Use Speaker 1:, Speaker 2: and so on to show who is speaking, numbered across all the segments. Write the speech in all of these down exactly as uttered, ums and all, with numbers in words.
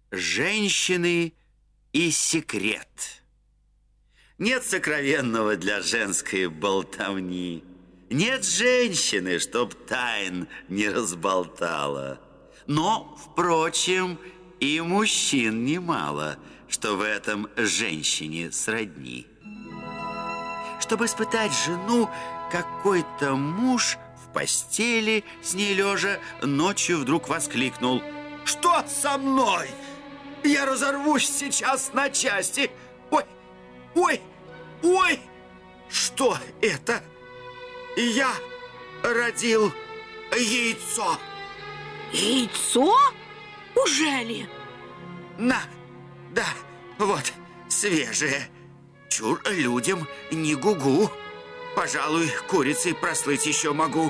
Speaker 1: Женщины и секрет. Нет сокровенного для женской болтовни. Нет женщины, чтоб тайн не разболтала. Но, впрочем, и мужчин немало, что в этом женщине сродни. Чтобы испытать жену, какой-то муж в постели с ней лежа ночью вдруг воскликнул: «Что со мной? Я разорвусь сейчас на части! Ой, ой, ой! Что это? Я родил яйцо!»
Speaker 2: Яйцо? Ужели?
Speaker 1: На, да, вот, свежее. Чур людям не гугу. Пожалуй, курицей прослыть еще могу.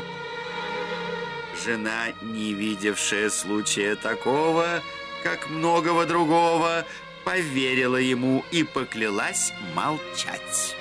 Speaker 1: Жена, не видевшая случая такого, как многого другого, поверила ему и поклялась молчать.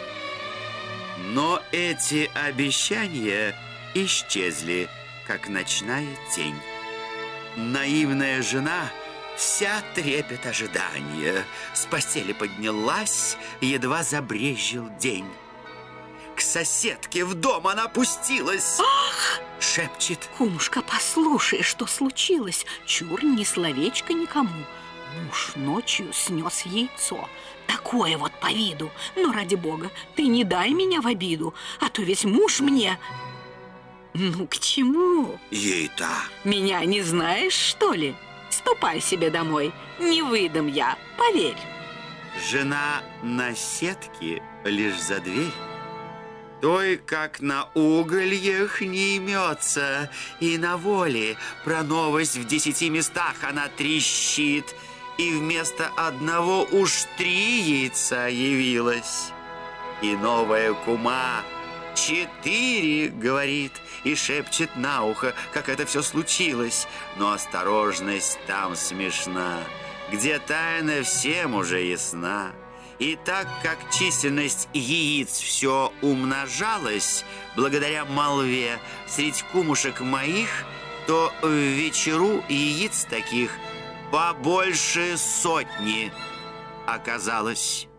Speaker 1: Но эти обещания исчезли, как ночная тень. Наивная жена, вся трепет ожидания, с постели поднялась, едва забрезжил день. К соседке в дом она пустилась.
Speaker 2: Ах!
Speaker 1: Шепчет:
Speaker 2: «Кумушка, послушай, что случилось. Чур, ни словечко никому. Муж ночью снес яйцо. Такое вот по виду. Но ради бога, ты не дай меня в обиду, а то весь муж мне...» «Ну, к чему?
Speaker 1: Ей-то.
Speaker 2: Меня не знаешь, что ли? Ступай себе домой. Не выдам я, поверь».
Speaker 1: Жена на сетке лишь за дверь. Той, как на угольях, не имется, и на воле про новость в десяти местах она трещит, и вместо одного уж три яйца явилось. И новая кума четыре говорит и шепчет на ухо, как это все случилось. Но осторожность там смешна, где тайна всем уже ясна. И так как численность яиц все умножалась благодаря молве средь кумушек моих, то в вечеру яиц таких побольше сотни оказалось.